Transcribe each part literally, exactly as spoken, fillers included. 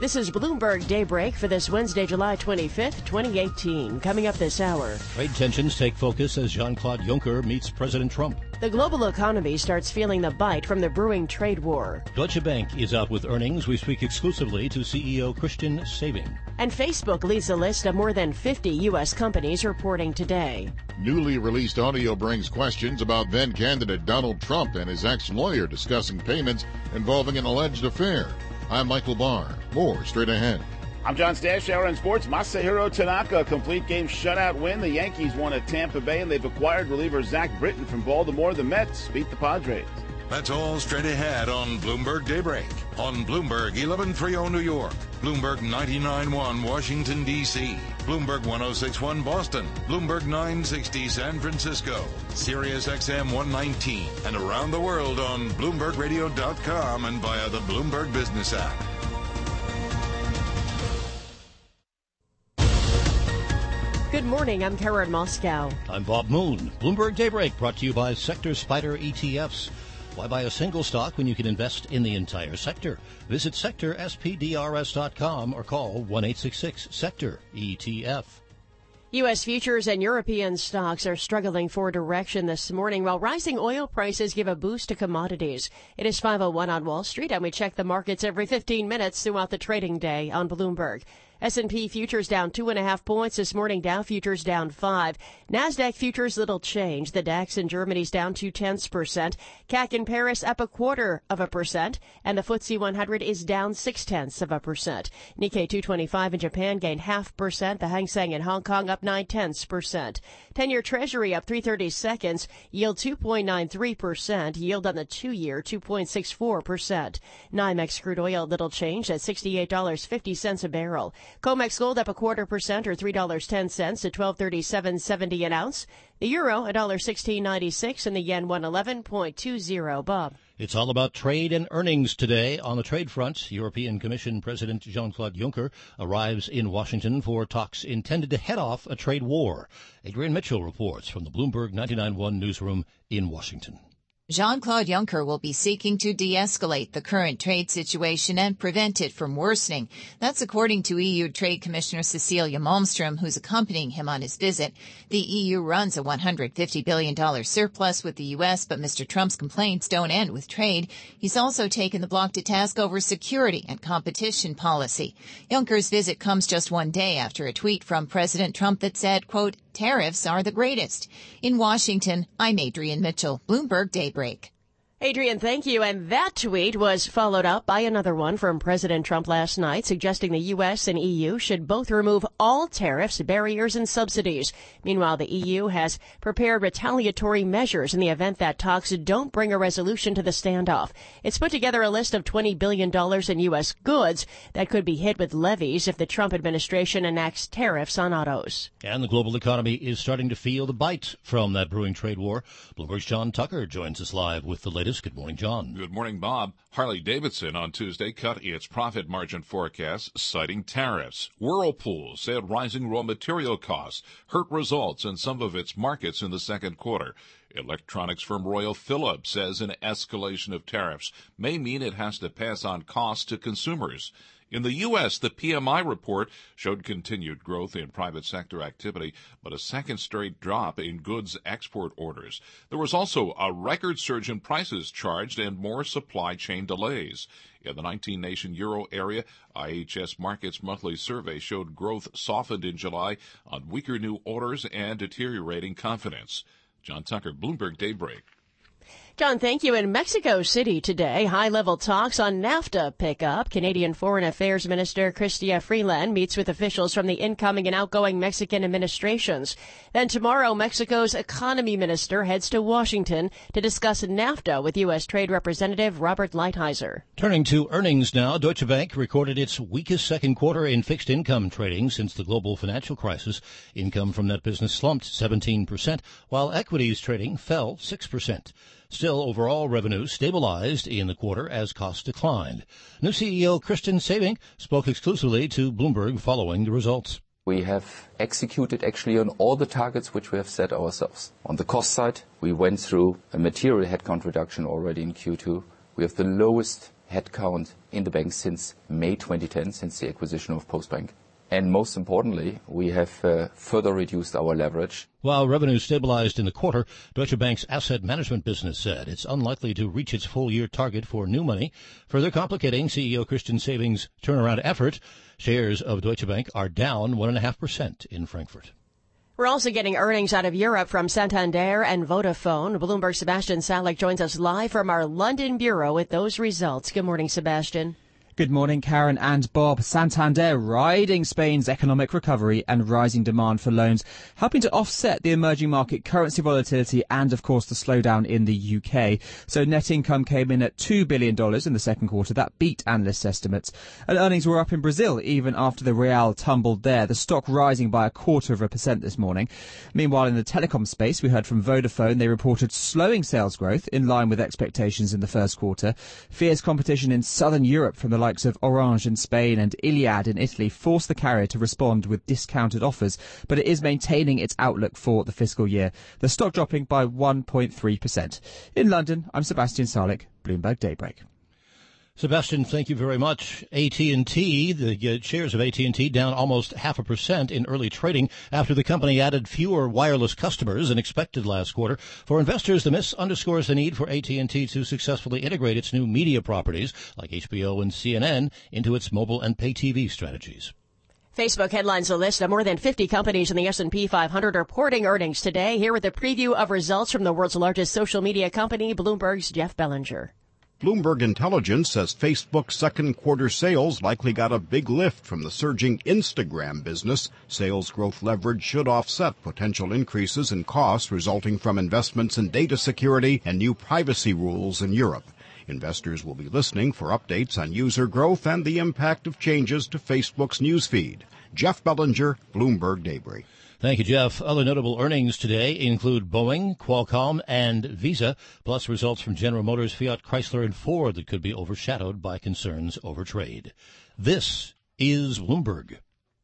This is Bloomberg Daybreak for this Wednesday, July twenty-fifth, twenty eighteen. Coming up this hour. Trade tensions take focus as Jean-Claude Juncker meets President Trump. The global economy starts feeling the bite from the brewing trade war. Deutsche Bank is out with earnings. We speak exclusively to C E O Christian Saving. And Facebook leads a list of more than fifty U S companies reporting today. Newly released audio brings questions about then-candidate Donald Trump and his ex-lawyer discussing payments involving an alleged affair. I'm Michael Barr. More straight ahead. I'm John Stash, Hour on Sports. Masahiro Tanaka, a complete game shutout win. The Yankees won at Tampa Bay, and they've acquired reliever Zach Britton from Baltimore. The Mets beat the Padres. That's all straight ahead on Bloomberg Daybreak. On Bloomberg eleven thirty New York, Bloomberg ninety-nine point one Washington, D C, Bloomberg one oh six point one Boston, Bloomberg nine sixty San Francisco, Sirius X M one nineteen, and around the world on Bloomberg Radio dot com and via the Bloomberg Business app. Good morning, I'm Karen Moscow. I'm Bob Moon. Bloomberg Daybreak brought to you by Sector Spider E T Fs. Why buy a single stock when you can invest in the entire sector? Visit sector s p d r s dot com or call one eight six six sector E T F. U S futures and European stocks are struggling for direction this morning, while rising oil prices give a boost to commodities. It is five oh one on Wall Street, and we check the markets every fifteen minutes throughout the trading day on Bloomberg. S and P futures down two and a half points this morning. Dow futures down five. NASDAQ futures little change. The DAX in Germany's down two tenths percent. C A C in Paris up a quarter of a percent. And the F T S E one hundred is down six tenths of a percent. Nikkei two twenty-five in Japan gained half percent. The Hang Seng in Hong Kong up nine tenths percent. ten-year Treasury up three thirty seconds. Yield two point nine three percent. Yield on the two-year two point six four percent. NYMEX crude oil little change at sixty-eight dollars and fifty cents a barrel. COMEX gold up a quarter percent or three dollars and ten cents to twelve thirty-seven seventy an ounce. The euro one dollar sixteen ninety-six and the yen one eleven point two zero. Bob. It's all about trade and earnings today. On the trade front, European Commission President Jean-Claude Juncker arrives in Washington for talks intended to head off a trade war. Adrian Mitchell reports from the Bloomberg ninety-nine point one newsroom in Washington. Jean-Claude Juncker will be seeking to de-escalate the current trade situation and prevent it from worsening. That's according to E U Trade Commissioner Cecilia Malmström, who's accompanying him on his visit. The E U runs a one hundred fifty billion dollars surplus with the U S, but Mister Trump's complaints don't end with trade. He's also taken the bloc to task over security and competition policy. Juncker's visit comes just one day after a tweet from President Trump that said, quote, "Tariffs are the greatest." In Washington, I'm Adrian Mitchell, Bloomberg Daybreak. Adrian, thank you. And that tweet was followed up by another one from President Trump last night, suggesting the U S and E U should both remove all tariffs, barriers, and subsidies. Meanwhile, the E U has prepared retaliatory measures in the event that talks don't bring a resolution to the standoff. It's put together a list of twenty billion dollars in U S goods that could be hit with levies if the Trump administration enacts tariffs on autos. And the global economy is starting to feel the bite from that brewing trade war. Bloomberg's John Tucker joins us live with the latest. Good morning, John. Good morning, Bob. Harley-Davidson on Tuesday cut its profit margin forecast, citing tariffs. Whirlpool said rising raw material costs hurt results in some of its markets in the second quarter. Electronics firm Royal Philips says an escalation of tariffs may mean it has to pass on costs to consumers. In the U S, the P M I report showed continued growth in private sector activity, but a second straight drop in goods export orders. There was also a record surge in prices charged and more supply chain delays. In the nineteen-nation euro area, I H S Markit's monthly survey showed growth softened in July on weaker new orders and deteriorating confidence. John Tucker, Bloomberg Daybreak. John, thank you. In Mexico City today, high-level talks on NAFTA pick up. Canadian Foreign Affairs Minister Chrystia Freeland meets with officials from the incoming and outgoing Mexican administrations. Then tomorrow, Mexico's economy minister heads to Washington to discuss NAFTA with U S. Trade Representative Robert Lighthizer. Turning to earnings now, Deutsche Bank recorded its weakest second quarter in fixed income trading since the global financial crisis. Income from that business slumped seventeen percent, while equities trading fell six percent. Still, overall revenue stabilized in the quarter as costs declined. New C E O Christian Saving spoke exclusively to Bloomberg following the results. We have executed actually on all the targets which we have set ourselves. On the cost side, we went through a material headcount reduction already in Q two. We have the lowest headcount in the bank since May twenty ten, since the acquisition of Postbank. And most importantly, we have uh, further reduced our leverage. While revenue stabilized in the quarter, Deutsche Bank's asset management business said it's unlikely to reach its full-year target for new money, further complicating C E O Christian Sewing's turnaround effort. Shares of Deutsche Bank are down one point five percent in Frankfurt. We're also getting earnings out of Europe from Santander and Vodafone. Bloomberg's Sebastian Salek joins us live from our London bureau with those results. Good morning, Sebastian. Good morning, Karen and Bob. Santander riding Spain's economic recovery and rising demand for loans, helping to offset the emerging market currency volatility and, of course, the slowdown in the U K. So net income came in at two billion dollars in the second quarter. That beat analysts' estimates. And earnings were up in Brazil even after the real tumbled there, the stock rising by a quarter of a percent this morning. Meanwhile, in the telecom space, we heard from Vodafone. They reported slowing sales growth in line with expectations in the first quarter. Fierce competition in southern Europe from the likes of Orange in Spain and Iliad in Italy forced the carrier to respond with discounted offers, but it is maintaining its outlook for the fiscal year. The stock dropping by one point three percent. In London, I'm Sebastian Salek, Bloomberg Daybreak. Sebastian, thank you very much. A T and T, the uh, shares of A T and T down almost half a percent in early trading after the company added fewer wireless customers than expected last quarter. For investors, the miss underscores the need for A T and T to successfully integrate its new media properties, like H B O and C N N, into its mobile and pay T V strategies. Facebook headlines a list of more than fifty companies in the S and P five hundred reporting earnings today. Here with a preview of results from the world's largest social media company, Bloomberg's Jeff Bellinger. Bloomberg Intelligence says Facebook's second quarter sales likely got a big lift from the surging Instagram business. Sales growth leverage should offset potential increases in costs resulting from investments in data security and new privacy rules in Europe. Investors will be listening for updates on user growth and the impact of changes to Facebook's newsfeed. Jeff Bellinger, Bloomberg Daybreak. Thank you, Jeff. Other notable earnings today include Boeing, Qualcomm, and Visa, plus results from General Motors, Fiat, Chrysler, and Ford that could be overshadowed by concerns over trade. This is Bloomberg.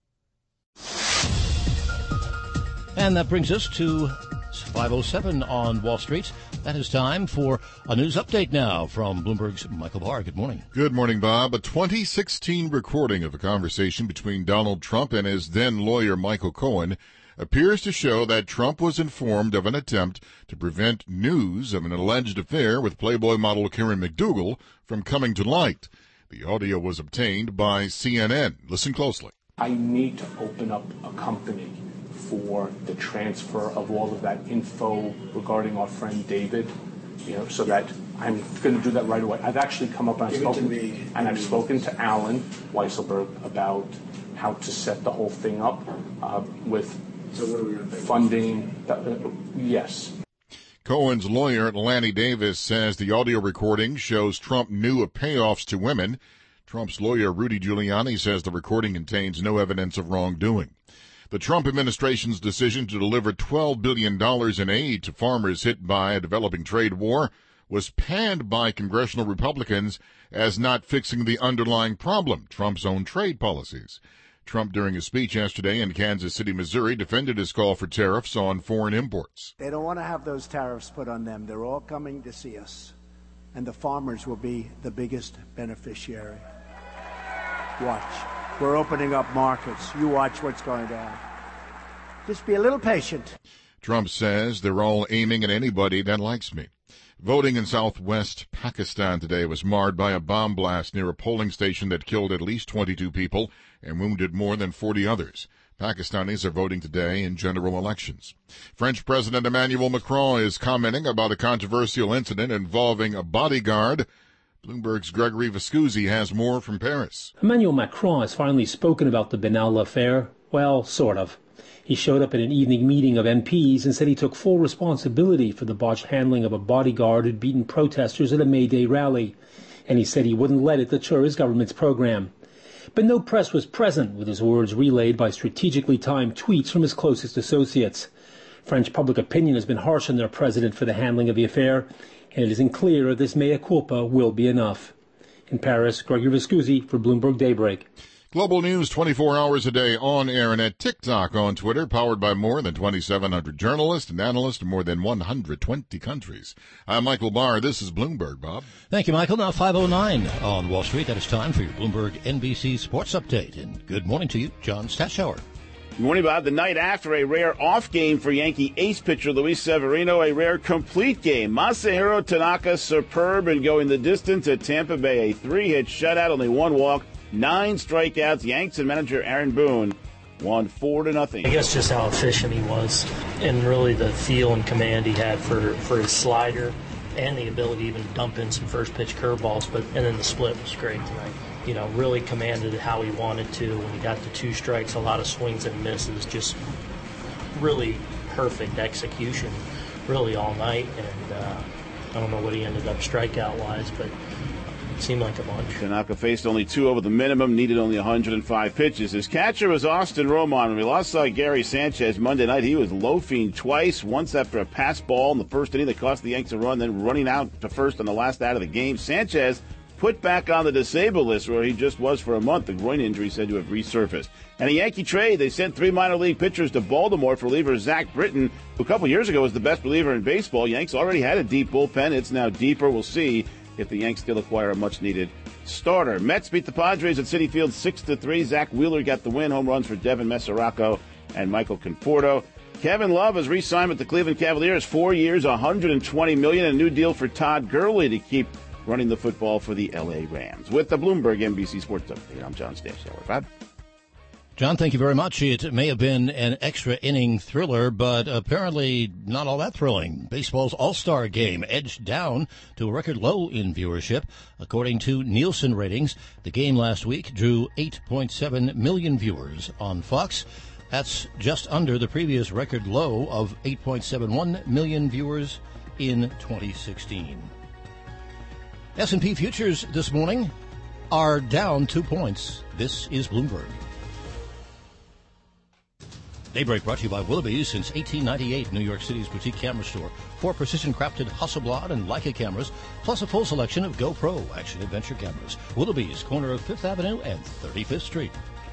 And that brings us to five oh seven on Wall Street. That is time for a news update now from Bloomberg's Michael Barr. Good morning. Good morning, Bob. A twenty sixteen recording of a conversation between Donald Trump and his then lawyer Michael Cohen appears to show that Trump was informed of an attempt to prevent news of an alleged affair with Playboy model Karen McDougal from coming to light. The audio was obtained by C N N. Listen closely. I need to open up a company for the transfer of all of that info regarding our friend David, you know, so that I'm going to do that right away. I've actually come up and I've spoken, and I've spoken to Alan Weisselberg about how to set the whole thing up uh, with so what are we gonna funding. Uh, yes. Cohen's lawyer, Lanny Davis, says the audio recording shows Trump knew of payoffs to women. Trump's lawyer, Rudy Giuliani, says the recording contains no evidence of wrongdoing. The Trump administration's decision to deliver twelve billion dollars in aid to farmers hit by a developing trade war was panned by congressional Republicans as not fixing the underlying problem, Trump's own trade policies. Trump, during a speech yesterday in Kansas City, Missouri, defended his call for tariffs on foreign imports. They don't want to have those tariffs put on them. They're all coming to see us, and the farmers will be the biggest beneficiary. Watch. We're opening up markets. You watch what's going to happen. Just be a little patient. Trump says they're all aiming at anybody that likes me. Voting in southwest Pakistan today was marred by a bomb blast near a polling station that killed at least twenty-two people and wounded more than forty others. Pakistanis are voting today in general elections. French President Emmanuel Macron is commenting about a controversial incident involving a bodyguard. Bloomberg's Gregory Vescusi has more from Paris. Emmanuel Macron has finally spoken about the Benalla affair. Well, sort of. He showed up at an evening meeting of M Ps and said he took full responsibility for the botched handling of a bodyguard who'd beaten protesters at a May Day rally. And he said he wouldn't let it deter his government's program. But no press was present, with his words relayed by strategically timed tweets from his closest associates. French public opinion has been harsh on their president for the handling of the affair, and it isn't clear if this mea culpa will be enough. In Paris, Gregory Vescusi for Bloomberg Daybreak. Global news twenty-four hours a day on air and at TikTok, on Twitter, powered by more than twenty-seven hundred journalists and analysts in more than one hundred twenty countries. I'm Michael Barr. This is Bloomberg, Bob. Thank you, Michael. Now five oh nine on Wall Street. That is time for your Bloomberg N B C Sports Update. And good morning to you, John Stashower. Good morning, Bob. The night after a rare off game for Yankee ace pitcher Luis Severino, a rare complete game. Masahiro Tanaka superb and going the distance at Tampa Bay. A three-hit shutout, only one walk. Nine strikeouts. Yanks and manager Aaron Boone won four to nothing. I guess just how efficient he was, and really the feel and command he had for, for his slider, and the ability to even dump in some first pitch curveballs. But and then the split was great tonight. You know, really commanded how he wanted to. When he got the two strikes, a lot of swings and misses, just really perfect execution, really all night. And uh, I don't know what he ended up strikeout wise, but. Seemed like a bunch. Tanaka faced only two over the minimum, needed only one hundred five pitches. His catcher was Austin Romine. When we last saw Gary Sanchez Monday night, he was loafing twice, once after a pass ball in the first inning that cost the Yanks a run, then running out to first on the last out of the game. Sanchez put back on the disabled list where he just was for a month. The groin injury said to have resurfaced. And a Yankee trade, they sent three minor league pitchers to Baltimore for reliever Zach Britton, who a couple years ago was the best reliever in baseball. Yanks already had a deep bullpen. It's now deeper. We'll see if the Yanks still acquire a much-needed starter. Mets beat the Padres at Citi Field six to three. Zach Wheeler got the win. Home runs for Devin Mesoraco and Michael Conforto. Kevin Love has re-signed with the Cleveland Cavaliers. Four years, one hundred twenty million dollars. A new deal for Todd Gurley to keep running the football for the L A Rams. With the Bloomberg N B C Sports Update, I'm John Stashower. Bob? John, thank you very much. It may have been an extra inning thriller, but apparently not all that thrilling. Baseball's All-Star Game edged down to a record low in viewership. According to Nielsen ratings, the game last week drew eight point seven million viewers on Fox. That's just under the previous record low of eight point seven one million viewers in twenty sixteen. S and P futures this morning are down two points. This is Bloomberg. Daybreak brought to you by Willoughby's. Since eighteen ninety-eight, New York City's boutique camera store. Four precision-crafted Hasselblad and Leica cameras, plus a full selection of GoPro action-adventure cameras. Willoughby's, corner of Fifth Avenue and thirty-fifth Street.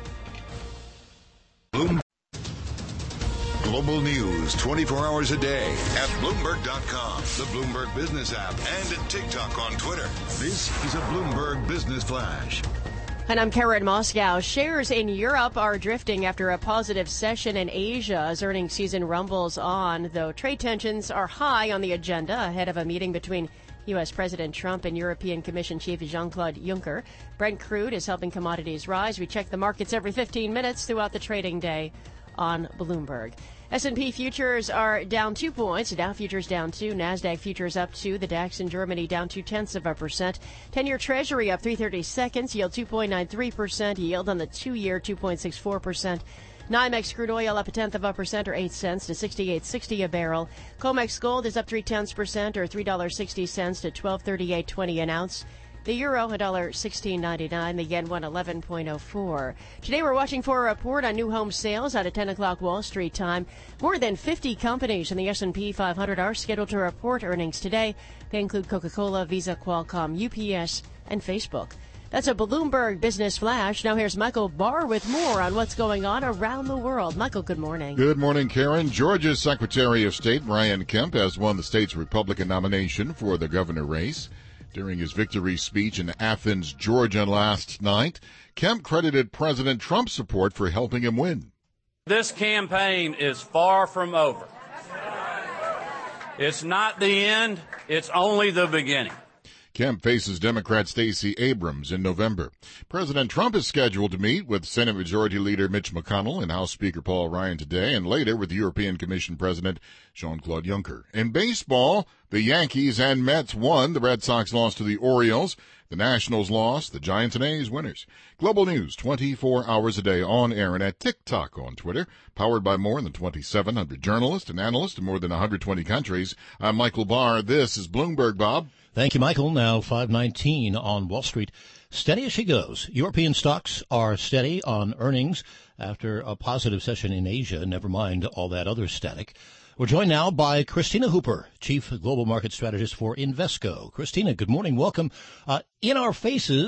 Bloom. Global news twenty-four hours a day at Bloomberg dot com, the Bloomberg Business app, and at TikTok on Twitter. This is a Bloomberg Business Flash. And I'm Karen Moscow. Shares in Europe are drifting after a positive session in Asia as earnings season rumbles on, though trade tensions are high on the agenda ahead of a meeting between U S. President Trump and European Commission Chief Jean-Claude Juncker. Brent crude is helping commodities rise. We check the markets every fifteen minutes throughout the trading day on Bloomberg. S and P futures are down two points. Dow futures down two. NASDAQ futures up two. The DAX in Germany down two-tenths of a percent. ten-year Treasury up three thirty-seconds. Yield two point nine three percent. Yield on the two-year two point six four percent. NYMEX crude oil up a tenth of a percent or eight cents to sixty-eight sixty a barrel. COMEX gold is up three-tenths percent or three dollars and sixty cents to twelve thirty-eight twenty an ounce. The euro, one dollar sixteen ninety-nine. The yen, one eleven point oh four. Today we're watching for a report on new home sales out at ten o'clock Wall Street time. More than fifty companies in the S and P five hundred are scheduled to report earnings today. They include Coca-Cola, Visa, Qualcomm, U P S, and Facebook. That's a Bloomberg Business Flash. Now here's Michael Barr with more on what's going on around the world. Michael, good morning. Good morning, Karen. Georgia's Secretary of State, Brian Kemp, has won the state's Republican nomination for the governor race. During his victory speech in Athens, Georgia last night, Kemp credited President Trump's support for helping him win. This campaign is far from over. It's not the end, it's only the beginning. Kemp faces Democrat Stacey Abrams in November. President Trump is scheduled to meet with Senate Majority Leader Mitch McConnell and House Speaker Paul Ryan today, and later with European Commission President Jean-Claude Juncker. In baseball, the Yankees and Mets won. The Red Sox lost to the Orioles. The Nationals lost. The Giants and A's winners. Global news twenty-four hours a day on air and at TikTok on Twitter. Powered by more than twenty-seven hundred journalists and analysts in more than one hundred twenty countries. I'm Michael Barr. This is Bloomberg, Bob. Thank you, Michael. Now five nineteen on Wall Street. Steady as she goes. European stocks are steady on earnings after a positive session in Asia. Never mind all that other static. We're joined now by Christina Hooper, Chief Global Market Strategist for Invesco. Christina, good morning. Welcome. Uh, in our faces,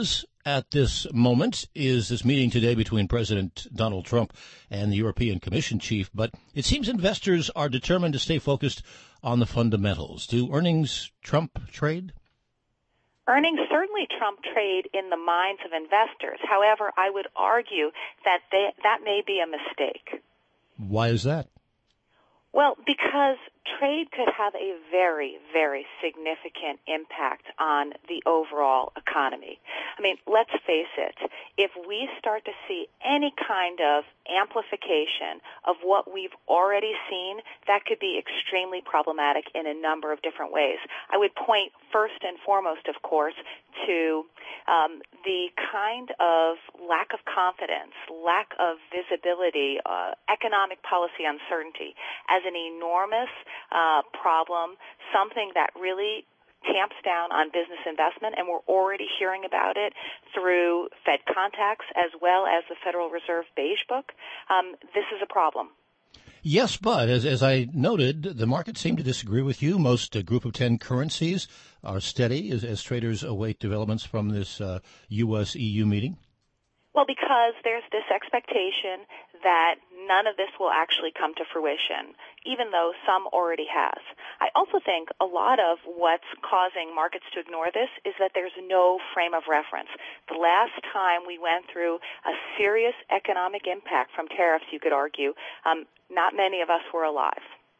at this moment is this meeting today between President Donald Trump and the European Commission chief, but it seems investors are determined to stay focused on the fundamentals. Do earnings trump trade? Earnings certainly trump trade in the minds of investors. However, I would argue that they, that may be a mistake. Why is that? Well, because trade could have a very, very significant impact on the overall economy. I mean, let's face it, if we start to see any kind of amplification of what we've already seen, that could be extremely problematic in a number of different ways. I would point first and foremost, of course, to um, the kind of lack of confidence, lack of visibility, uh, economic policy uncertainty as an enormous uh, problem, something that really tamps down on business investment, and we're already hearing about it through Fed contacts as well as the Federal Reserve Beige Book. Um, this is a problem. Yes, but as, as I noted, the market seemed to disagree with you. Most uh, Group of ten currencies are steady as, as traders await developments from this uh, U S E U meeting. Well, because there's this expectation that none of this will actually come to fruition, even though some already has. I also think a lot of what's causing markets to ignore this is that there's no frame of reference. The last time we went through a serious economic impact from tariffs, you could argue, um, not many of us were alive.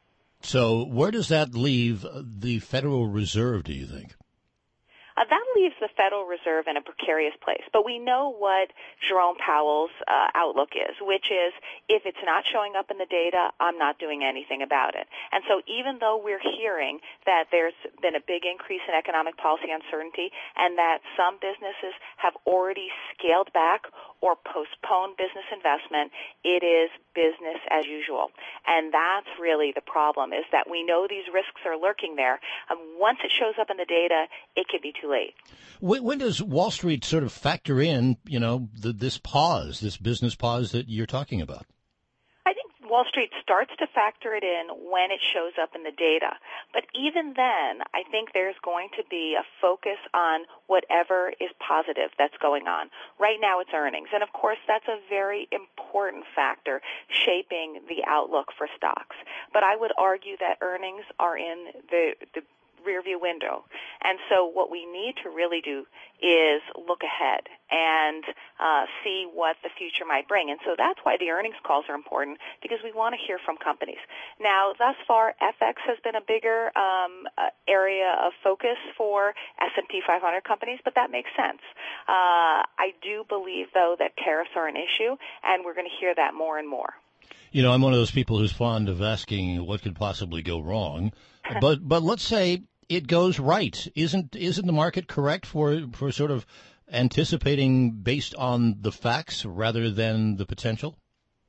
So where does that leave the Federal Reserve, do you think? Uh, that leaves the Federal Reserve in a precarious place. But we know what Jerome Powell's uh, outlook is, which is if it's not showing up in the data, I'm not doing anything about it. And so even though we're hearing that there's been a big increase in economic policy uncertainty and that some businesses have already scaled back or postponed business investment, it is business as usual. And that's really the problem, is that we know these risks are lurking there. Um, once it shows up in the data, it can be too late. When, when does Wall Street sort of factor in, you know, the, this pause, this business pause that you're talking about? I think Wall Street starts to factor it in when it shows up in the data. But even then, I think there's going to be a focus on whatever is positive that's going on. Right now it's earnings. And of course, that's a very important factor shaping the outlook for stocks. But I would argue that earnings are in the, the rearview window. And so what we need to really do is look ahead and uh, see what the future might bring. And so that's why the earnings calls are important, because we want to hear from companies. Now, thus far, F X has been a bigger um, uh, area of focus for S and P five hundred companies, but that makes sense. Uh, I do believe, though, that tariffs are an issue, and we're going to hear that more and more. You know, I'm one of those people who's fond of asking what could possibly go wrong. But but let's say it goes right. Isn't isn't the market correct for for sort of anticipating based on the facts rather than the potential?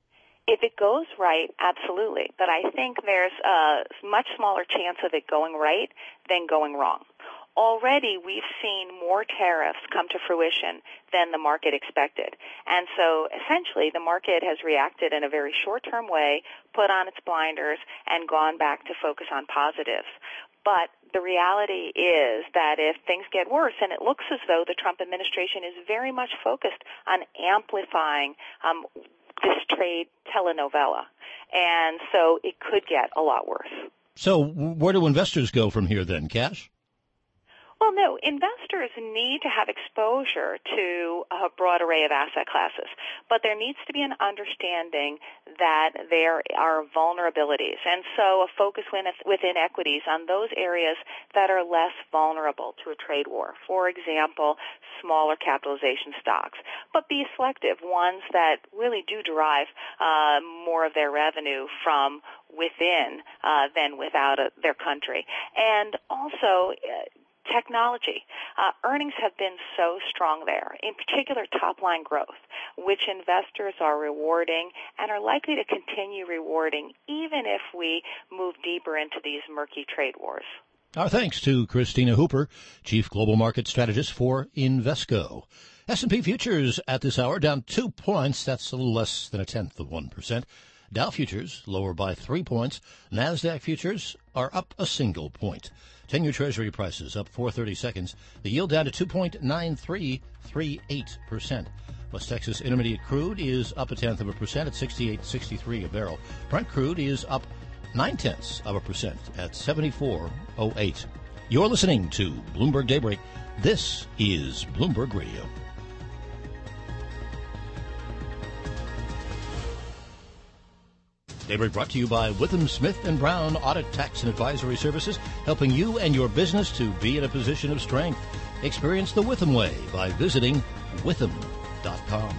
If it goes right, absolutely. But I think there's a much smaller chance of it going right than going wrong. Already we've seen more tariffs come to fruition than the market expected. And so essentially the market has reacted in a very short-term way, put on its blinders, and gone back to focus on positives. But the reality is that if things get worse, and it looks as though the Trump administration is very much focused on amplifying um, this trade telenovela. And so it could get a lot worse. So where do investors go from here then? Cash? Well, no, investors need to have exposure to a broad array of asset classes, but there needs to be an understanding that there are vulnerabilities, and so a focus within equities on those areas that are less vulnerable to a trade war. For example, smaller capitalization stocks, but be selective, ones that really do derive uh, more of their revenue from within uh, than without a, their country. And also, uh, technology. Uh, earnings have been so strong there, in particular top-line growth, which investors are rewarding and are likely to continue rewarding even if we move deeper into these murky trade wars. Our thanks to Christina Hooper, Chief Global Market Strategist for Invesco. S and P futures at this hour down two points. That's a little less than a tenth of one percent. Dow futures lower by three points. NASDAQ futures are up a single point. ten-year Treasury prices up four thirty-seconds. The yield down to two point nine three three eight percent. West Texas Intermediate crude is up a tenth of a percent at sixty-eight sixty-three a barrel. Brent crude is up nine tenths of a percent at seventy-four oh eight. You're listening to Bloomberg Daybreak. This is Bloomberg Radio. Daybreak brought to you by Witham Smith and Brown Audit, Tax, and Advisory Services, helping you and your business to be in a position of strength. Experience the Witham way by visiting witham dot com.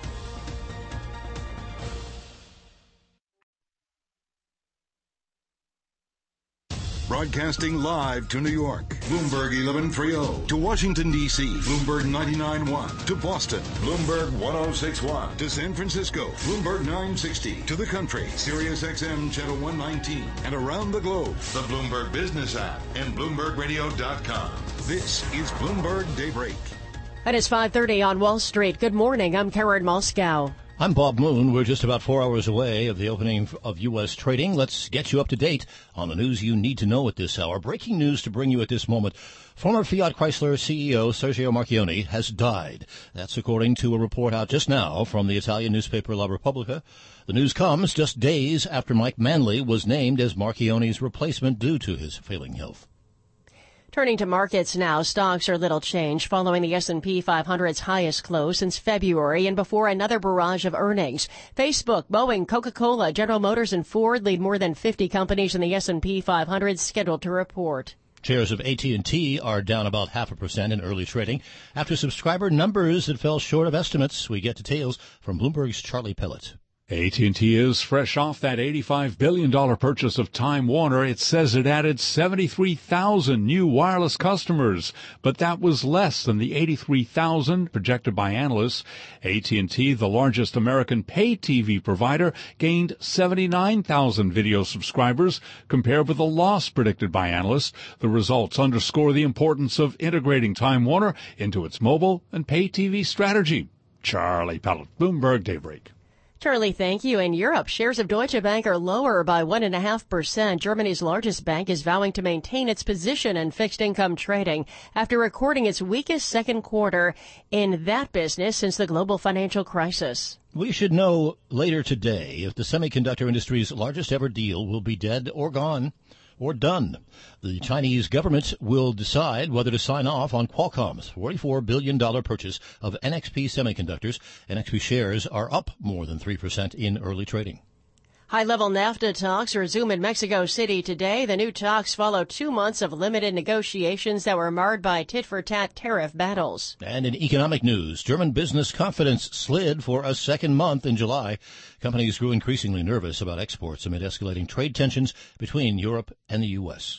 Broadcasting live to New York, Bloomberg eleven thirty. To Washington, D C, Bloomberg ninety-nine point one. To Boston, Bloomberg ten sixty-one. To San Francisco, Bloomberg nine sixty. To the country, Sirius X M Channel one nineteen. And around the globe, the Bloomberg Business app and Bloomberg Radio dot com. This is Bloomberg Daybreak. It is five thirty on Wall Street. Good morning. I'm Karen Moscow. I'm Bob Moon. We're just about four hours away of the opening of U S trading. Let's get you up to date on the news you need to know at this hour. Breaking news to bring you at this moment. Former Fiat Chrysler C E O Sergio Marchionne has died. That's according to a report out just now from the Italian newspaper La Repubblica. The news comes just days after Mike Manley was named as Marchionne's replacement due to his failing health. Turning to markets now, stocks are little changed following the S and P five hundred's highest close since February and before another barrage of earnings. Facebook, Boeing, Coca-Cola, General Motors, and Ford lead more than fifty companies in the S and P five hundred scheduled to report. Shares of A T and T are down about half a percent in early trading after subscriber numbers that fell short of estimates. We get details from Bloomberg's Charlie Pellet. A T and T is fresh off that eighty-five billion dollars purchase of Time Warner. It says it added seventy-three thousand new wireless customers, but that was less than the eighty-three thousand projected by analysts. A T and T, the largest American pay T V provider, gained seventy-nine thousand video subscribers compared with the loss predicted by analysts. The results underscore the importance of integrating Time Warner into its mobile and pay T V strategy. Charlie Pellet, Bloomberg Daybreak. Charlie, thank you. In Europe, shares of Deutsche Bank are lower by one point five percent. Germany's largest bank is vowing to maintain its position in fixed income trading after recording its weakest second quarter in that business since the global financial crisis. We should know later today if the semiconductor industry's largest ever deal will be dead or gone or done. The Chinese government will decide whether to sign off on Qualcomm's forty-four billion dollars purchase of N X P Semiconductors. N X P shares are up more than three percent in early trading. High-level NAFTA talks resume in Mexico City today. The new talks follow two months of limited negotiations that were marred by tit-for-tat tariff battles. And in economic news, German business confidence slid for a second month in July. Companies grew increasingly nervous about exports amid escalating trade tensions between Europe and the U S.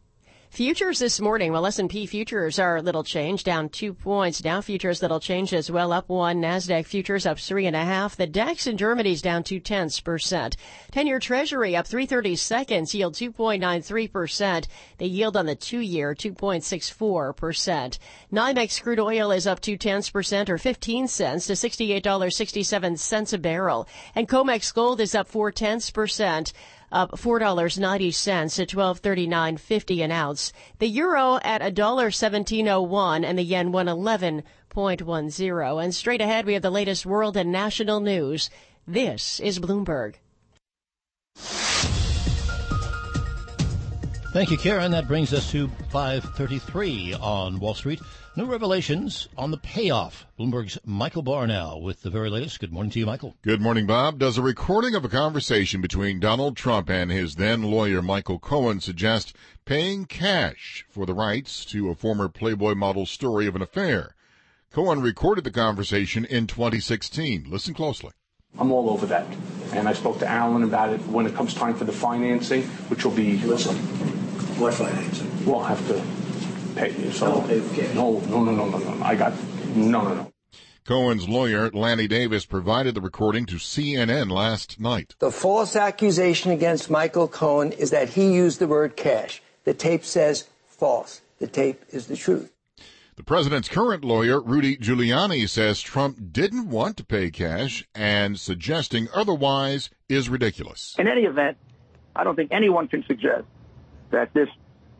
Futures this morning, well, S and P futures are a little change, down two points. Dow futures little change as well, up one. NASDAQ futures up three and a half. The DAX in Germany's down two tenths percent. ten-year Treasury up three thirty seconds, yield two point nine three percent. The yield on the two-year, two point six four percent. NYMEX crude oil is up two tenths percent or fifteen cents to sixty-eight dollars and sixty-seven cents a barrel. And COMEX gold is up four tenths percent. Up four dollars and ninety cents to twelve thirty-nine fifty an ounce. The euro at one dollar seventeen oh one and the yen one eleven point one zero. And straight ahead we have the latest world and national news. This is Bloomberg. Thank you, Karen. That brings us to five thirty-three on Wall Street. New revelations on the payoff. Bloomberg's Michael Barr now with the very latest. Good morning to you, Michael. Good morning, Bob. Does a recording of a conversation between Donald Trump and his then lawyer Michael Cohen suggest paying cash for the rights to a former Playboy model's story of an affair? Cohen recorded the conversation in twenty sixteen. Listen closely. I'm all over that. And I spoke to Alan about it when it comes time for the financing, which will be... Listen, what financing? We'll have to pay you. So, I'll pay for cash. No, no, no, no, no, no. I got... No, no, no. Cohen's lawyer, Lanny Davis, provided the recording to C N N last night. The false accusation against Michael Cohen is that he used the word cash. The tape says false. The tape is the truth. The president's current lawyer, Rudy Giuliani, says Trump didn't want to pay cash and suggesting otherwise is ridiculous. In any event, I don't think anyone can suggest that this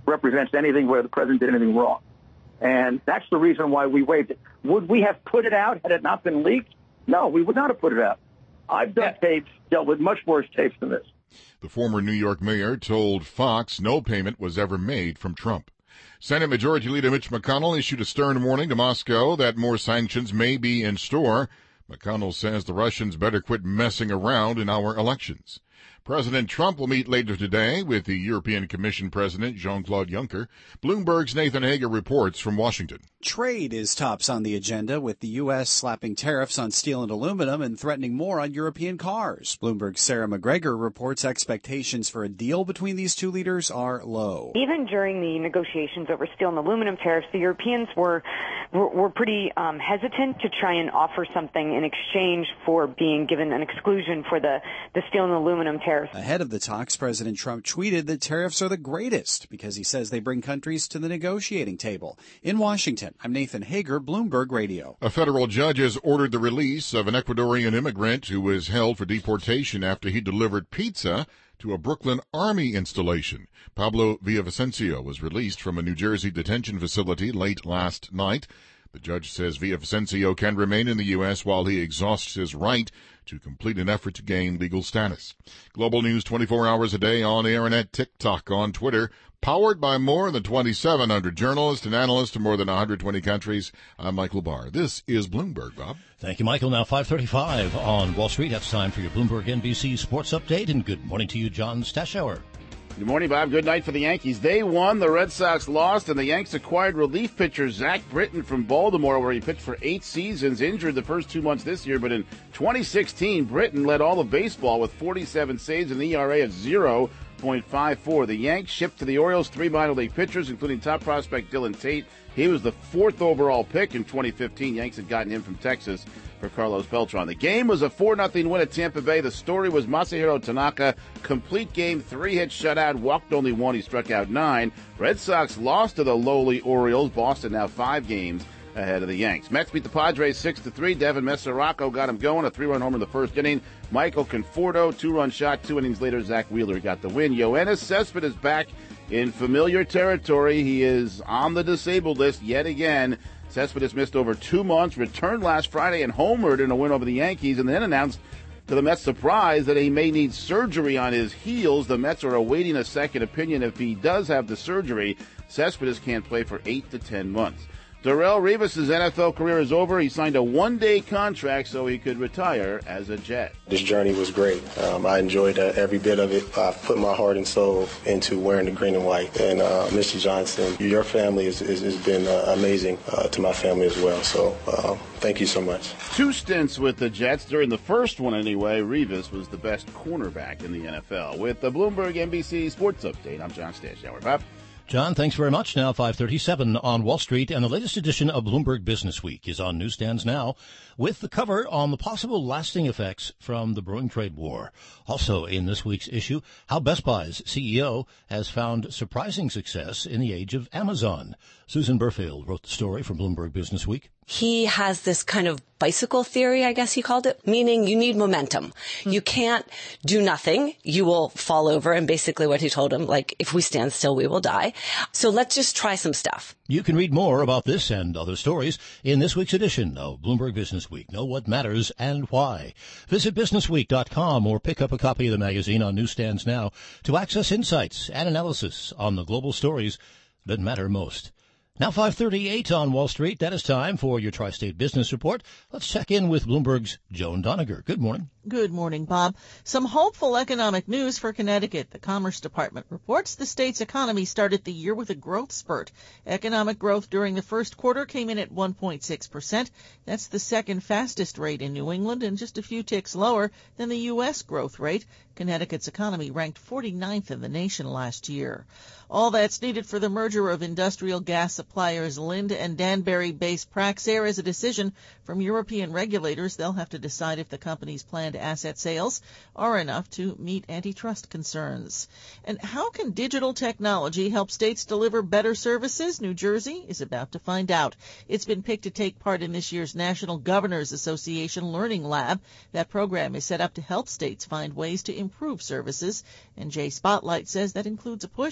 represents anything where the president did anything wrong. And that's the reason why we waived it. Would we have put it out had it not been leaked? No, we would not have put it out. I've done yeah. tapes, dealt with much worse tapes than this. The former New York mayor told Fox no payment was ever made from Trump. Senate Majority Leader Mitch McConnell issued a stern warning to Moscow that more sanctions may be in store. McConnell says the Russians better quit messing around in our elections. President Trump will meet later today with the European Commission President Jean-Claude Juncker. Bloomberg's Nathan Hager reports from Washington. Trade is tops on the agenda, with the U S slapping tariffs on steel and aluminum and threatening more on European cars. Bloomberg's Sarah McGregor reports expectations for a deal between these two leaders are low. Even during the negotiations over steel and aluminum tariffs, the Europeans were were, were pretty um, hesitant to try and offer something in exchange for being given an exclusion for the, the steel and aluminum tariffs. Ahead of the talks, President Trump tweeted that tariffs are the greatest because he says they bring countries to the negotiating table. In Washington, I'm Nathan Hager, Bloomberg Radio. A federal judge has ordered the release of an Ecuadorian immigrant who was held for deportation after he delivered pizza to a Brooklyn Army installation. Pablo Villavicencio was released from a New Jersey detention facility late last night. The judge says Villavicencio can remain in the U S while he exhausts his right to complete an effort to gain legal status. Global News twenty-four hours a day on air and at TikTok, on Twitter. Powered by more than twenty-seven hundred journalists and analysts from more than one hundred twenty countries. I'm Michael Barr. This is Bloomberg, Bob. Thank you, Michael. Now five thirty-five on Wall Street. That's time for your Bloomberg N B C Sports Update. And good morning to you, John Stashower. Good morning, Bob. Good night for the Yankees. They won, the Red Sox lost, and the Yanks acquired relief pitcher Zach Britton from Baltimore, where he pitched for eight seasons, injured the first two months this year. But in twenty sixteen, Britton led all of baseball with forty-seven saves and an E R A of zero point five four. The Yanks shipped to the Orioles three minor league pitchers, including top prospect Dylan Tate. He was the fourth overall pick in twenty fifteen. Yanks had gotten him from Texas for Carlos Beltran. The game was a four nothing win at Tampa Bay. The story was Masahiro Tanaka. Complete game, three-hit shutout, walked only one. He struck out nine. Red Sox lost to the lowly Orioles. Boston now five games ahead of the Yanks. Mets beat the Padres six to three. Devin Mesoraco got him going. A three-run homer in the first inning. Michael Conforto, two-run shot. Two innings later, Zach Wheeler got the win. Yoenis Cespedes is back in familiar territory. He is on the disabled list yet again. Cespedes missed over two months, returned last Friday and homered in a win over the Yankees, and then announced to the Mets' surprise that he may need surgery on his heels. The Mets are awaiting a second opinion. If he does have the surgery, Cespedes can't play for eight to ten months. Darrelle Revis' N F L career is over. He signed a one-day contract so he could retire as a Jet. This journey was great. Um, I enjoyed uh, every bit of it. I put my heart and soul into wearing the green and white. And uh, Mister Johnson, your family has, has, has been uh, amazing uh, to my family as well. So uh, thank you so much. Two stints with the Jets. During the first one anyway, Revis was the best cornerback in the N F L. With the Bloomberg N B C Sports Update, I'm John Stashower. Bob? John, thanks very much. Now five thirty-seven on Wall Street, and the latest edition of Bloomberg Business Week is on newsstands now with the cover on the possible lasting effects from the brewing trade war. Also in this week's issue, how Best Buy's C E O has found surprising success in the age of Amazon. Susan Burfield wrote the story from Bloomberg Business Week. He has this kind of bicycle theory, I guess he called it, meaning you need momentum. You can't do nothing. You will fall over. And basically what he told him, like, if we stand still, we will die. So let's just try some stuff. You can read more about this and other stories in this week's edition of Bloomberg Business Week. Know what matters and why. Visit business week dot com or pick up a copy of the magazine on newsstands now to access insights and analysis on the global stories that matter most. Now five thirty-eight on Wall Street. That is time for your Tri-State Business Report. Let's check in with Bloomberg's Joan Doniger. Good morning. Good morning, Bob. Some hopeful economic news for Connecticut. The Commerce Department reports the state's economy started the year with a growth spurt. Economic growth during the first quarter came in at one point six percent. That's the second fastest rate in New England and just a few ticks lower than the U S growth rate. Connecticut's economy ranked forty-ninth in the nation last year. All that's needed for the merger of industrial gas suppliers Linde and Danbury-based Praxair is a decision from European regulators. They'll have to decide if the company's planned asset sales are enough to meet antitrust concerns. And how can digital technology help states deliver better services? New Jersey is about to find out. It's been picked to take part in this year's National Governors Association Learning Lab. That program is set up to help states find ways to improve services. And Jay Spotlight says that includes a push with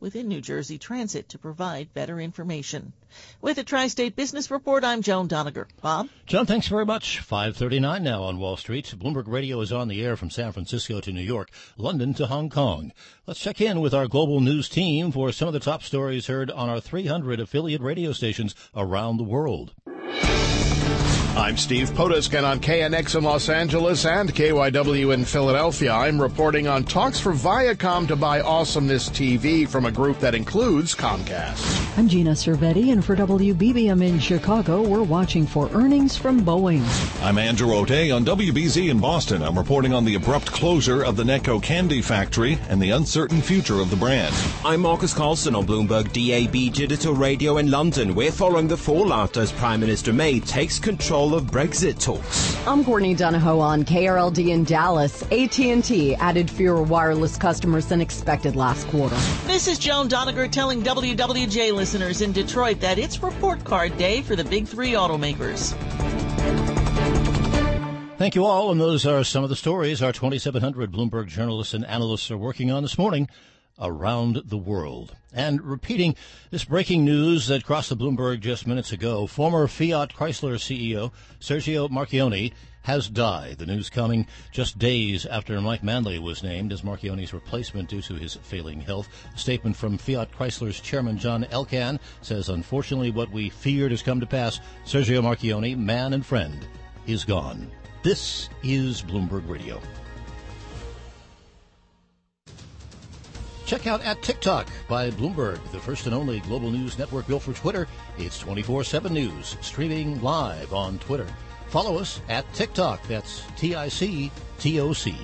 within New Jersey Transit to provide better information. With the Tri-State Business Report, I'm Joan Doniger. Bob? John, thanks very much. five thirty-nine now on Wall Street. Bloomberg Radio is on the air from San Francisco to New York, London to Hong Kong. Let's check in with our global news team for some of the top stories heard on our three hundred affiliate radio stations around the world. I'm Steve Podeskin on K N X in Los Angeles and K Y W in Philadelphia. I'm reporting on talks for Viacom to buy Awesomeness T V from a group that includes Comcast. I'm Gina Cervetti, and for W B B M in Chicago, we're watching for earnings from Boeing. I'm Andrew O'Day on W B Z in Boston. I'm reporting on the abrupt closure of the Necco Candy Factory and the uncertain future of the brand. I'm Marcus Carlson on Bloomberg D A B Digital Radio in London. We're following the fallout as Prime Minister May takes control of Brexit talks. I'm Courtney Donahoe on K R L D in Dallas. A T and T added fewer wireless customers than expected last quarter. This is Joan Doniger telling W W J listeners in Detroit that it's report card day for the big three automakers. Thank you all, and those are some of the stories our twenty-seven hundred Bloomberg journalists and analysts are working on this morning around the world. And repeating this breaking news that crossed the Bloomberg just minutes ago, former Fiat Chrysler C E O Sergio Marchionne has died. The news coming just days after Mike Manley was named as Marchionne's replacement due to his failing health. A statement from Fiat Chrysler's chairman John Elkann says, unfortunately, what we feared has come to pass. Sergio Marchionne, man and friend, is gone. This is Bloomberg Radio. Check out at TikTok by Bloomberg, the first and only global news network built for Twitter. It's twenty-four seven News, streaming live on Twitter. Follow us at TikTok. That's T I C T O C.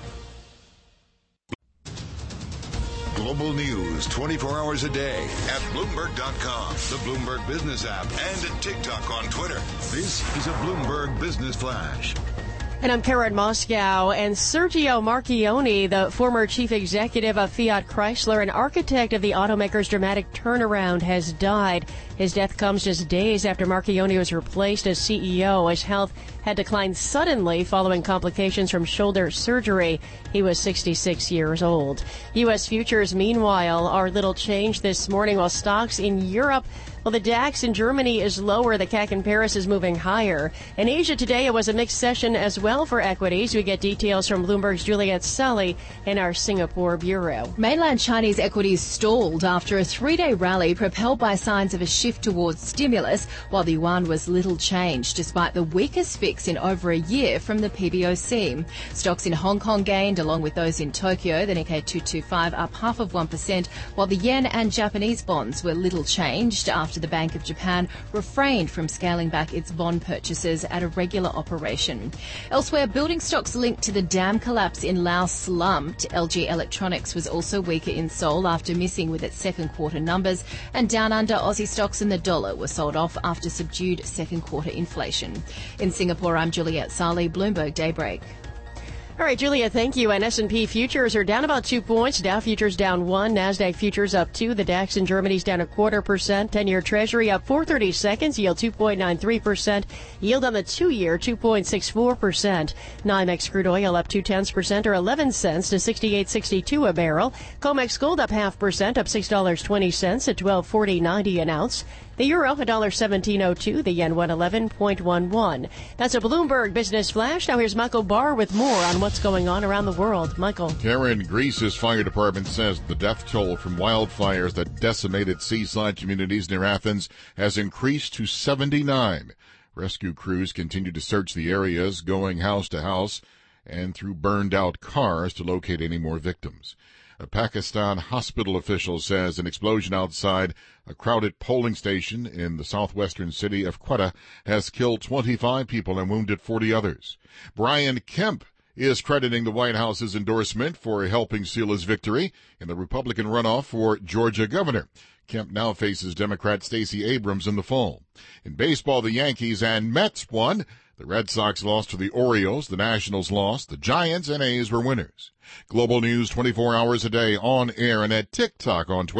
Global news twenty-four hours a day at Bloomberg dot com, the Bloomberg Business app, and at TikTok on Twitter. This is a Bloomberg Business Flash. And I'm Karen Moscow. And Sergio Marchionne, the former chief executive of Fiat Chrysler and architect of the automaker's dramatic turnaround, has died. His death comes just days after Marchionne was replaced as C E O. His health had declined suddenly following complications from shoulder surgery. He was sixty-six years old. U S futures, meanwhile, are little changed this morning, while stocks in Europe, well, the DAX in Germany is lower. The C A C in Paris is moving higher. In Asia today, it was a mixed session as well for equities. We get details from Bloomberg's Juliette Sully in our Singapore bureau. Mainland Chinese equities stalled after a three-day rally propelled by signs of a shift towards stimulus, while the yuan was little changed despite the weakest fix in over a year from the P B O C. Stocks in Hong Kong gained, along with those in Tokyo. The Nikkei two twenty-five up half of one percent, while the yen and Japanese bonds were little changed after the Bank of Japan refrained from scaling back its bond purchases at a regular operation. Elsewhere, building stocks linked to the dam collapse in Laos slumped. L G Electronics was also weaker in Seoul after missing with its second quarter numbers, and down under, Aussie stocks and the dollar were sold off after subdued second quarter inflation. In Singapore, I'm Juliette Sully, Bloomberg Daybreak. All right, Julia, thank you. And S and P futures are down about two points. Dow futures down one. NASDAQ futures up two. The DAX in Germany's down a quarter percent. ten-year Treasury up four thirty seconds, yield two point nine three percent. Yield on the two-year, two point six four percent. NYMEX crude oil up two tenths percent or eleven cents to sixty-eight sixty-two a barrel. COMEX gold up half percent, up six dollars and twenty cents at twelve forty ninety an ounce. The euro, one dollar seventeen oh two. The yen, one eleven point one one. That's a Bloomberg Business Flash. Now here's Michael Barr with more on what's going on around the world. Michael. Karen, Greece's fire department says the death toll from wildfires that decimated seaside communities near Athens has increased to seventy-nine. Rescue crews continue to search the areas, going house to house and through burned-out cars to locate any more victims. A Pakistan hospital official says an explosion outside a crowded polling station in the southwestern city of Quetta has killed twenty-five people and wounded forty others. Brian Kemp is crediting the White House's endorsement for helping seal his victory in the Republican runoff for Georgia governor. Kemp now faces Democrat Stacey Abrams in the fall. In baseball, the Yankees and Mets won. The Red Sox lost to the Orioles, the Nationals lost, the Giants and A's were winners. Global news twenty-four hours a day on air and at TikTok on Twitter.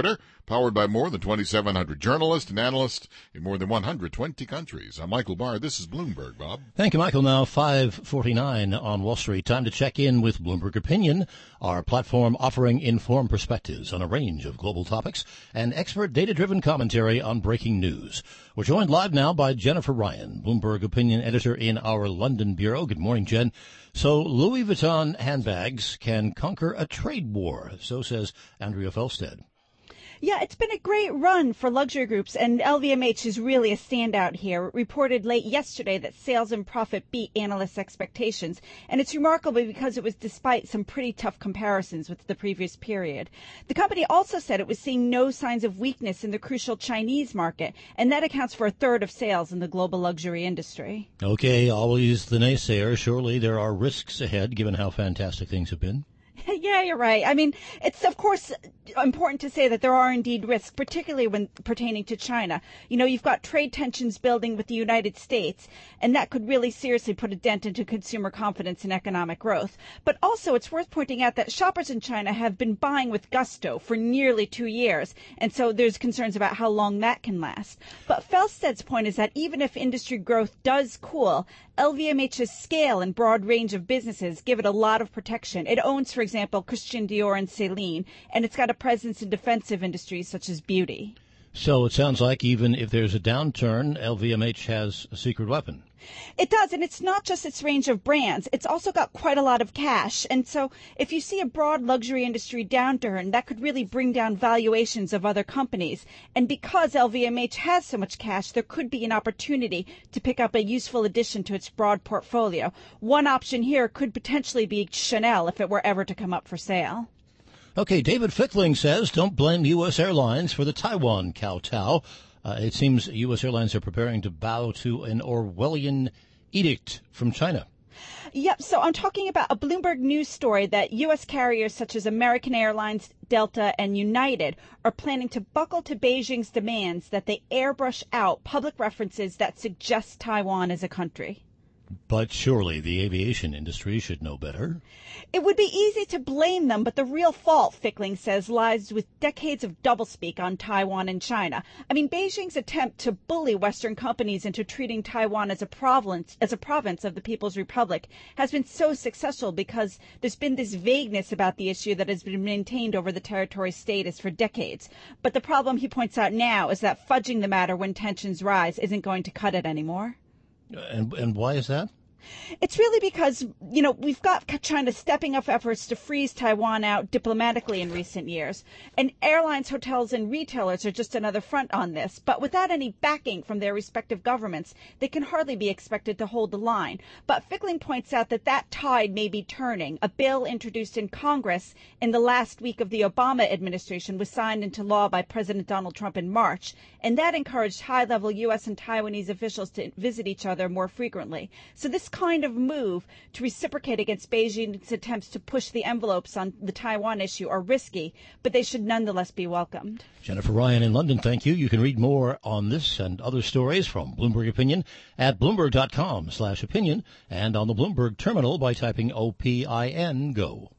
powered by more than twenty-seven hundred journalists and analysts in more than one hundred twenty countries. I'm Michael Barr. This is Bloomberg, Bob. Thank you, Michael. Now five forty-nine on Wall Street. Time to check in with Bloomberg Opinion, our platform offering informed perspectives on a range of global topics and expert data-driven commentary on breaking news. We're joined live now by Jennifer Ryan, Bloomberg Opinion editor in our London bureau. Good morning, Jen. So Louis Vuitton handbags can conquer a trade war, so says Andrea Felstead. Yeah, it's been a great run for luxury groups, and L V M H is really a standout here. It reported late yesterday that sales and profit beat analysts' expectations, and it's remarkable because it was despite some pretty tough comparisons with the previous period. The company also said it was seeing no signs of weakness in the crucial Chinese market, and that accounts for a third of sales in the global luxury industry. Okay, always the naysayer. Surely there are risks ahead, given how fantastic things have been. Yeah, you're right. I mean, it's, of course, important to say that there are indeed risks, particularly when pertaining to China. You know, you've got trade tensions building with the United States, and that could really seriously put a dent into consumer confidence and economic growth. But also, it's worth pointing out that shoppers in China have been buying with gusto for nearly two years, and so there's concerns about how long that can last. But Felstead's point is that even if industry growth does cool, L V M H's scale and broad range of businesses give it a lot of protection. It owns, for example, Christian Dior and Celine, and it's got a presence in defensive industries such as beauty. So it sounds like even if there's a downturn, L V M H has a secret weapon. It does, and it's not just its range of brands. It's also got quite a lot of cash. And so if you see a broad luxury industry downturn, that could really bring down valuations of other companies. And because L V M H has so much cash, there could be an opportunity to pick up a useful addition to its broad portfolio. One option here could potentially be Chanel if it were ever to come up for sale. Okay, David Fickling says don't blame U S Airlines for the Taiwan kowtow. Uh, it seems U S Airlines are preparing to bow to an Orwellian edict from China. Yep, so I'm talking about a Bloomberg News story that U S carriers such as American Airlines, Delta, and United are planning to buckle to Beijing's demands that they airbrush out public references that suggest Taiwan as a country. But surely the aviation industry should know better. It would be easy to blame them, but the real fault, Fickling says, lies with decades of doublespeak on Taiwan and China. I mean, Beijing's attempt to bully Western companies into treating Taiwan as a province, as a province of the People's Republic has been so successful because there's been this vagueness about the issue that has been maintained over the territory's status for decades. But the problem, he points out now, is that fudging the matter when tensions rise isn't going to cut it anymore. And, and why is that? It's really because, you know, we've got China stepping up efforts to freeze Taiwan out diplomatically in recent years. And airlines, hotels, and retailers are just another front on this. But without any backing from their respective governments, they can hardly be expected to hold the line. But Fickling points out that that tide may be turning. A bill introduced in Congress in the last week of the Obama administration was signed into law by President Donald Trump in March. And that encouraged high-level U S and Taiwanese officials to visit each other more frequently. So this kind of move to reciprocate against Beijing's attempts to push the envelopes on the Taiwan issue are risky, but they should nonetheless be welcomed. Jennifer Ryan in London, thank you. You can read more on this and other stories from Bloomberg Opinion at bloomberg.com slash opinion and on the Bloomberg terminal by typing O P I N GO.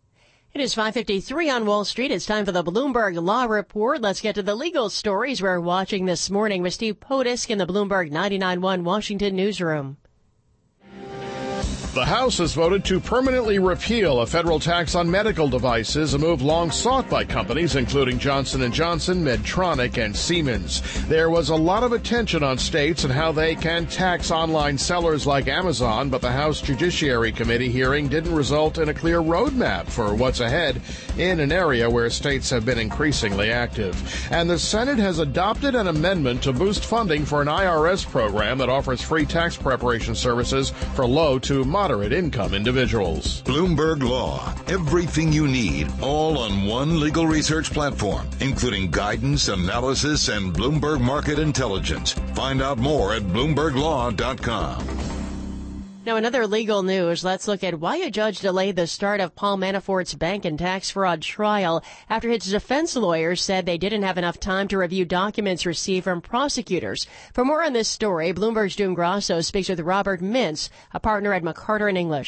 It is five fifty-three on Wall Street. It's time for the Bloomberg Law Report. Let's get to the legal stories we're watching this morning with Steve Potisk in the Bloomberg ninety-nine point one Washington newsroom. The House has voted to permanently repeal a federal tax on medical devices, a move long sought by companies including Johnson and Johnson, Medtronic, and Siemens. There was a lot of attention on states and how they can tax online sellers like Amazon, but the House Judiciary Committee hearing didn't result in a clear roadmap for what's ahead in an area where states have been increasingly active. And the Senate has adopted an amendment to boost funding for an I R S program that offers free tax preparation services for low to moderate Moderate income individuals. Bloomberg Law. Everything you need, all on one legal research platform, including guidance, analysis, and Bloomberg Market Intelligence. Find out more at bloomberg law dot com. Now, in other legal news, let's look at why a judge delayed the start of Paul Manafort's bank and tax fraud trial after his defense lawyers said they didn't have enough time to review documents received from prosecutors. For more on this story, Bloomberg's June Grasso speaks with Robert Mintz, a partner at McCarter and English.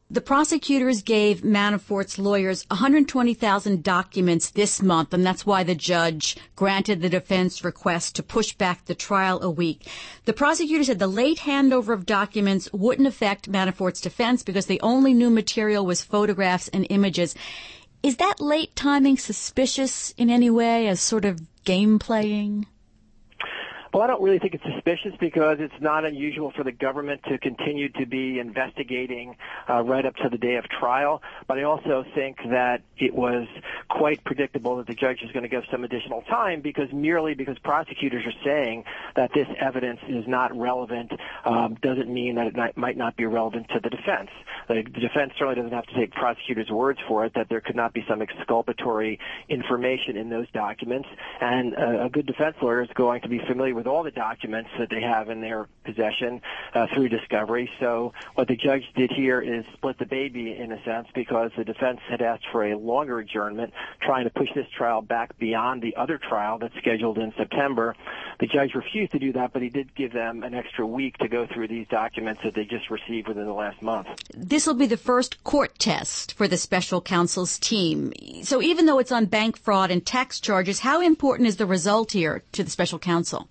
The prosecutors gave Manafort's lawyers one hundred twenty thousand documents this month, and that's why the judge granted the defense request to push back the trial a week. The prosecutor said the late handover of documents wouldn't affect Manafort's defense because the only new material was photographs and images. Is that late timing suspicious in any way, as sort of game playing? Well, I don't really think it's suspicious because it's not unusual for the government to continue to be investigating uh, right up to the day of trial. But I also think that it was quite predictable that the judge is going to give some additional time because merely because prosecutors are saying that this evidence is not relevant um, doesn't mean that it not, might not be relevant to the defense. The, the defense certainly doesn't have to take prosecutors' words for it that there could not be some exculpatory information in those documents. And uh, a good defense lawyer is going to be familiar with all the documents that they have in their possession uh, through discovery. So what the judge did here is split the baby in a sense because the defense had asked for a longer adjournment, trying to push this trial back beyond the other trial that's scheduled in September. The judge refused to do that, but he did give them an extra week to go through these documents that they just received within the last month. This will be the first court test for the special counsel's team. So even though it's on bank fraud and tax charges, how important is the result here to the special counsel?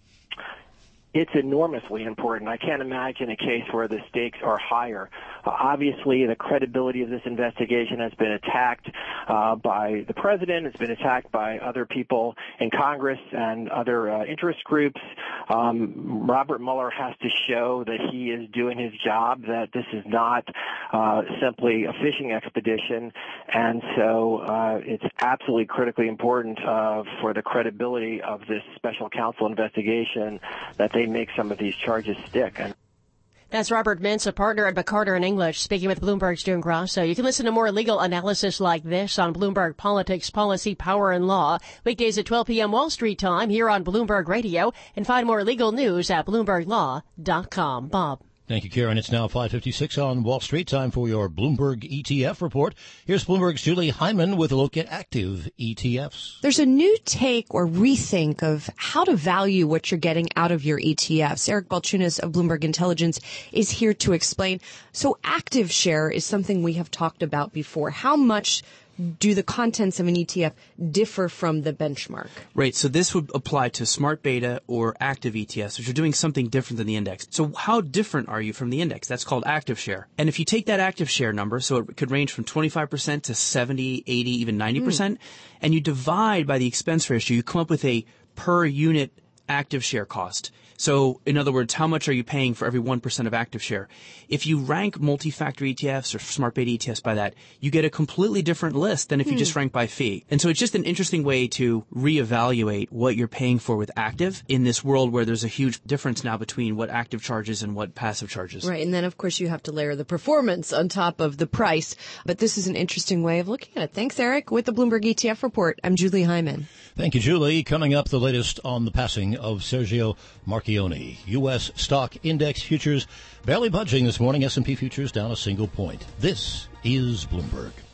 It's enormously important. I can't imagine a case where the stakes are higher. Uh, obviously, the credibility of this investigation has been attacked uh, by the president. It's been attacked by other people in Congress and other uh, interest groups. Um, Robert Mueller has to show that he is doing his job, that this is not uh, simply a fishing expedition. And so uh, it's absolutely critically important uh, for the credibility of this special counsel investigation that they make some of these charges stick. And that's Robert Mintz, a partner at McCarter and English, speaking with Bloomberg's June Grasso. You can listen to more legal analysis like this on Bloomberg Politics, Policy, Power, and Law, weekdays at twelve p.m. Wall Street time here on Bloomberg Radio, and find more legal news at bloomberg law dot com. Bob. Thank you, Karen. It's now five fifty-six on Wall Street. Time for your Bloomberg E T F report. Here's Bloomberg's Julie Hyman with a look at active E T Fs. There's a new take or rethink of how to value what you're getting out of your E T Fs. Eric Balchunas of Bloomberg Intelligence is here to explain. So active share is something we have talked about before. How much do the contents of an E T F differ from the benchmark? Right. So this would apply to smart beta or active E T Fs, which are doing something different than the index. So how different are you from the index? That's called active share. And if you take that active share number, so it could range from twenty-five percent to seventy, eighty, even ninety percent, mm. and you divide by the expense ratio, you come up with a per unit active share cost. So, in other words, how much are you paying for every one percent of active share? If you rank multi-factor E T Fs or smart beta E T Fs by that, you get a completely different list than if you hmm. just rank by fee. And so it's just an interesting way to reevaluate what you're paying for with active in this world where there's a huge difference now between what active charges and what passive charges. Right. And then, of course, you have to layer the performance on top of the price. But this is an interesting way of looking at it. Thanks, Eric. With the Bloomberg E T F report, I'm Julie Hyman. Thank you, Julie. Coming up, the latest on the passing of Sergio Marchionne. U S stock index futures barely budging this morning. S and P futures down a single point. This is Bloomberg.